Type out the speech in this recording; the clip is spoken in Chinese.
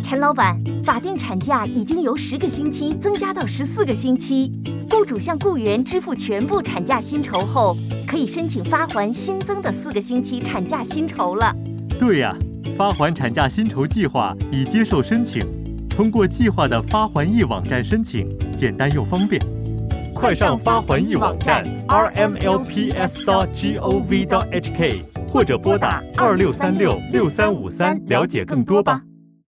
陈老板，法定产假已经由10个星期增加到14个星期，雇主向雇员支付全部产假薪酬后，可以申请发还新增的4个星期产假薪酬了。 对呀，发还产假薪酬计划已接受申请，通过计划的发还易网站申请，简单又方便。快上发还易网站 rmlps.gov.hk 或者拨打26366353了解更多吧。